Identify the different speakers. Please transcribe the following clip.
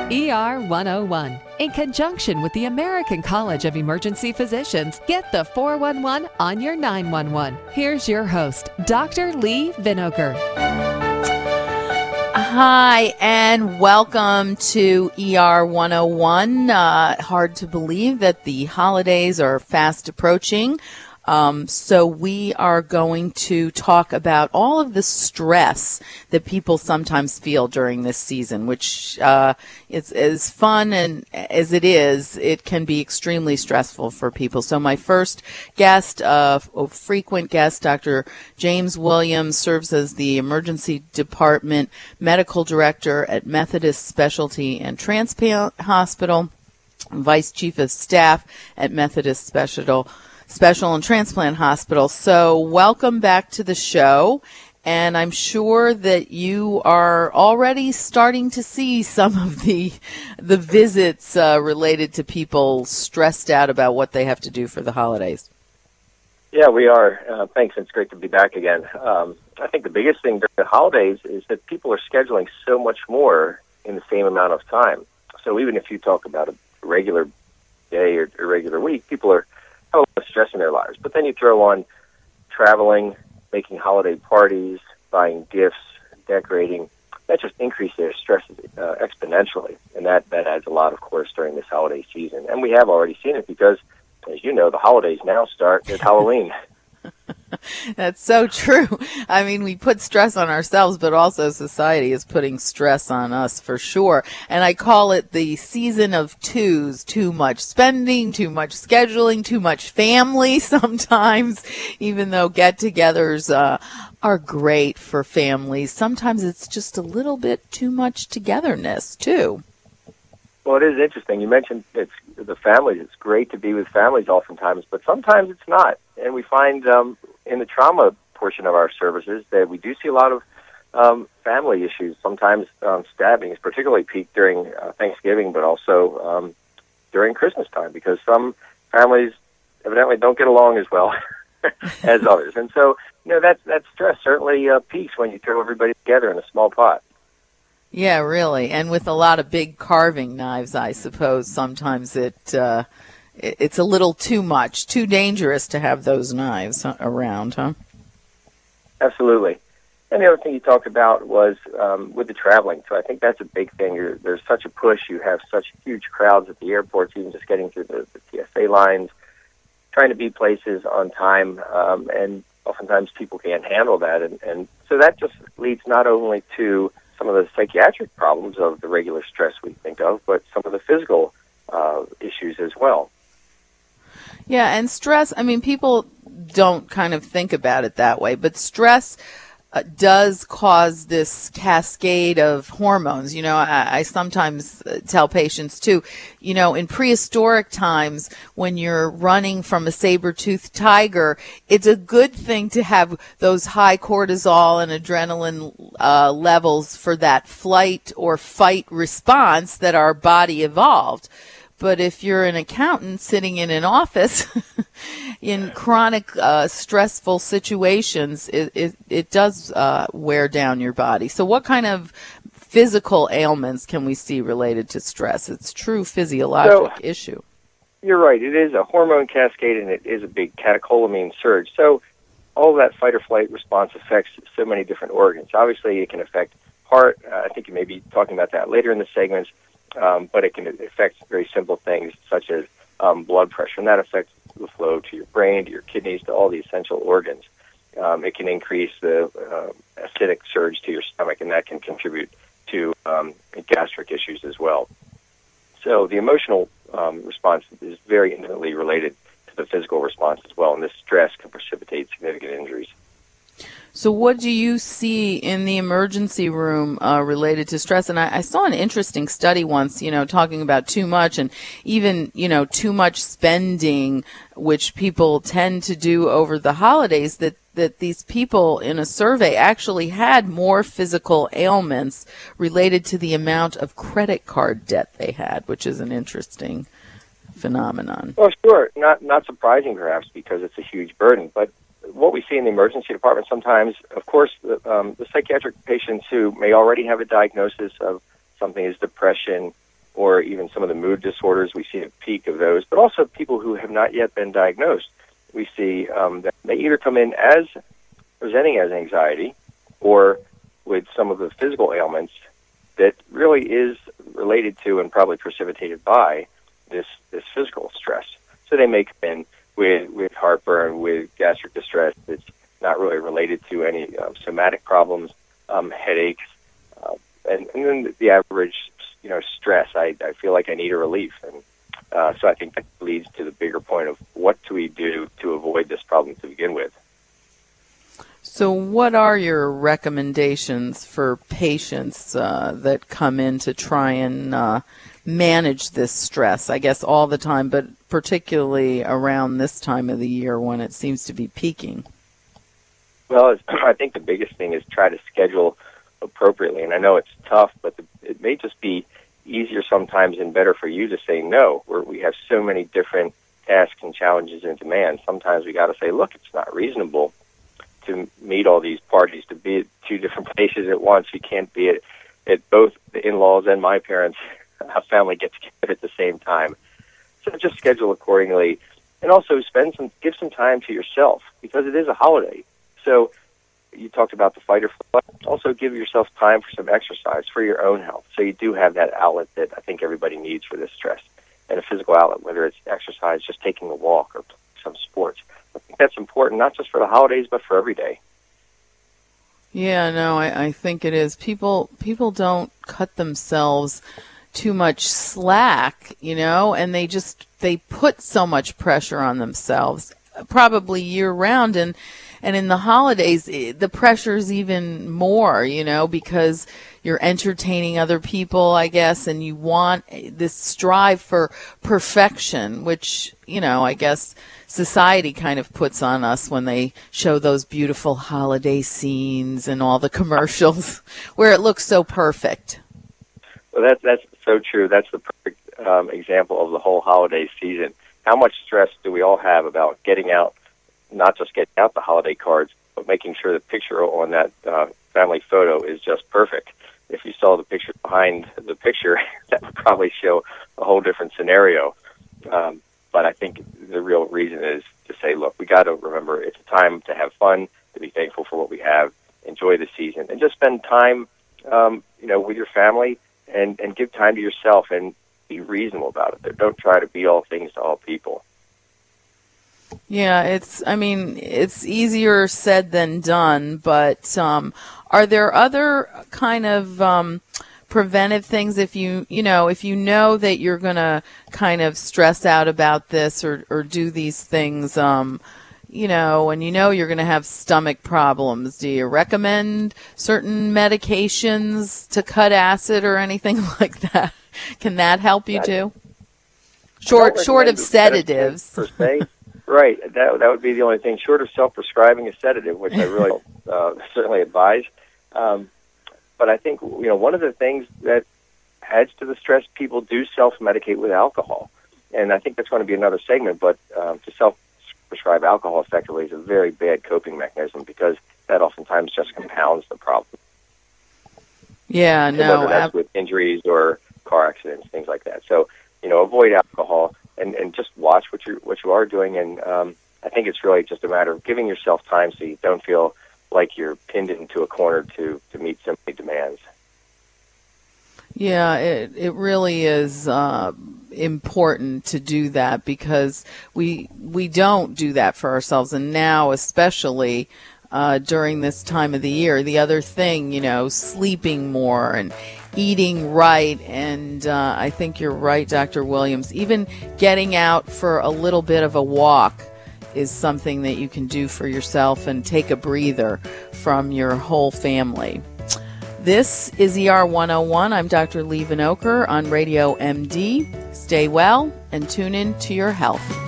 Speaker 1: ER 101. In conjunction with the American College of Emergency Physicians, get the 411 on your 911. Here's your host, Dr. Lee Vinokur.
Speaker 2: Hi, and welcome to ER 101. Hard to believe that the holidays are fast approaching. So we are going to talk about all of the stress that people sometimes feel during this season, which is as fun and as it is, it can be extremely stressful for people. So my first guest, a frequent guest, Dr. James Williams, serves as the Emergency Department Medical Director at Methodist Specialty and Transplant Hospital, Vice Chief of Staff at Methodist Special and Transplant Hospital. So welcome back to the show, and I'm sure that you are already starting to see some of the visits related to people stressed out about what they have to do for the holidays.
Speaker 3: Yeah, we are. Thanks. It's great to be back again. I think the biggest thing during the holidays is that people are scheduling so much more in the same amount of time. So even if you talk about a regular day or a regular week, people are have a lot of stress in their lives. But then you throw on traveling, making holiday parties, buying gifts, decorating. That just increases their stress exponentially. And that adds a lot, of course, during this holiday season. And we have already seen it because, as you know, the holidays now start at Halloween.
Speaker 2: That's so true. I mean, we put stress on ourselves, but also society is putting stress on us for sure. And I call it the season of twos: too much spending, too much scheduling, too much family sometimes, even though get-togethers are great for families. Sometimes it's just a little bit too much togetherness, too.
Speaker 3: Well, it is interesting. You mentioned it's the families. It's great to be with families oftentimes, but sometimes it's not. And we find in the trauma portion of our services that we do see a lot of family issues. Sometimes stabbings, particularly peak during Thanksgiving, but also during Christmas time, because some families evidently don't get along as well as others. And so, that stress certainly peaks when you throw everybody together in a small pot.
Speaker 2: Yeah, really. And with a lot of big carving knives, I suppose sometimes it's a little too much, too dangerous to have those knives around, huh?
Speaker 3: Absolutely. And the other thing you talked about was with the traveling. So I think that's a big thing. There's such a push. You have such huge crowds at the airports, even just getting through the TSA lines, trying to be places on time, and oftentimes people can't handle that. And so that just leads not only to some of the psychiatric problems of the regular stress we think of, but some of the physical issues as well.
Speaker 2: Yeah, and stress, I mean, people don't kind of think about it that way, but stress does cause this cascade of hormones. I sometimes tell patients too, in prehistoric times when you're running from a saber-toothed tiger, it's a good thing to have those high cortisol and adrenaline levels for that flight or fight response that our body evolved. But if you're an accountant sitting in an office in chronic stressful situations, it does wear down your body. So what kind of physical ailments can we see related to stress? It's a true physiologic issue.
Speaker 3: You're right. It is a hormone cascade, and it is a big catecholamine surge. So all of that fight or flight response affects so many different organs. Obviously, it can affect heart. I think you may be talking about that later in the segments. But it can affect very simple things such as blood pressure, and that affects the flow to your brain, to your kidneys, to all the essential organs. It can increase the acidic surge to your stomach, and that can contribute to gastric issues as well. So the emotional response is very intimately related to the physical response as well, and this stress can precipitate significant injuries.
Speaker 2: So what do you see in the emergency room related to stress? And I saw an interesting study once, talking about too much and even, too much spending, which people tend to do over the holidays, that these people in a survey actually had more physical ailments related to the amount of credit card debt they had, which is an interesting phenomenon.
Speaker 3: Well, sure. Not surprising, perhaps, because it's a huge burden. But what we see in the emergency department sometimes, of course, the psychiatric patients who may already have a diagnosis of something as depression, or even some of the mood disorders. We see a peak of those, but also people who have not yet been diagnosed. We see that they either come in as presenting as anxiety or with some of the physical ailments that really is related to and probably precipitated by this physical stress. So they may come in with heartburn, with gastric distress that's not really related to any somatic problems, headaches, and then the average, stress. I feel like I need a relief, and so I think that leads to the bigger point of what do we do to avoid this problem to begin with.
Speaker 2: So what are your recommendations for patients that come in to try and manage this stress? I guess all the time, but particularly around this time of the year when it seems to be peaking.
Speaker 3: Well, I think the biggest thing is try to schedule appropriately. And I know it's tough, but it may just be easier sometimes and better for you to say no, where we have so many different tasks and challenges and demands. Sometimes we got to say, look, it's not reasonable to meet all these parties, to be at two different places at once. You can't be at both the in-laws and my parents' family get together at the same time. So just schedule accordingly, and also give some time to yourself, because it is a holiday. So you talked about the fight or flight. Also give yourself time for some exercise for your own health, so you do have that outlet that I think everybody needs for this stress, and a physical outlet, whether it's exercise, just taking a walk, or some sports. I think that's important, not just for the holidays, but for every day.
Speaker 2: Yeah, no, I think it is. People don't cut themselves too much slack, and they put so much pressure on themselves, probably year round, and in the holidays the pressure's even more, because you're entertaining other people, I guess, and you want this strive for perfection, which, I guess society kind of puts on us when they show those beautiful holiday scenes and all the commercials where it looks so perfect.
Speaker 3: Well, that's so true. That's the perfect example of the whole holiday season. How much stress do we all have about getting out, not just getting out the holiday cards, but making sure the picture on that family photo is just perfect. If you saw the picture behind the picture, that would probably show a whole different scenario. But I think the real reason is to say, look, we got to remember it's a time to have fun, to be thankful for what we have, enjoy the season, and just spend time, with your family, and give time to yourself, and be reasonable about it. Don't try to be all things to all people.
Speaker 2: Yeah, it's easier said than done, but are there other kind of preventive things if you know that you're going to kind of stress out about this or do these things, and you're going to have stomach problems? Do you recommend certain medications to cut acid or anything like that? Can that help you too? Short of sedatives.
Speaker 3: Per se. Right. That would be the only thing, short of self-prescribing a sedative, which I really certainly advise. But I think, one of the things that adds to the stress, people do self-medicate with alcohol. And I think that's going to be another segment, but to self-prescribe alcohol effectively is a very bad coping mechanism, because that oftentimes just compounds the problem.
Speaker 2: Yeah, no.
Speaker 3: Whether that's with injuries or car accidents, things like that. So, avoid alcohol and just watch what you are doing. And I think it's really just a matter of giving yourself time so you don't feel like you're pinned into a corner to meet so many demands.
Speaker 2: Yeah, it really is important to do that, because we don't do that for ourselves, and now especially during this time of the year. The other thing, sleeping more and eating right, and I think you're right, Dr. Williams, even getting out for a little bit of a walk is something that you can do for yourself and take a breather from your whole family. This is ER 101. I'm Dr. Lee Vinokur on Radio MD. Stay well and tune in to your health.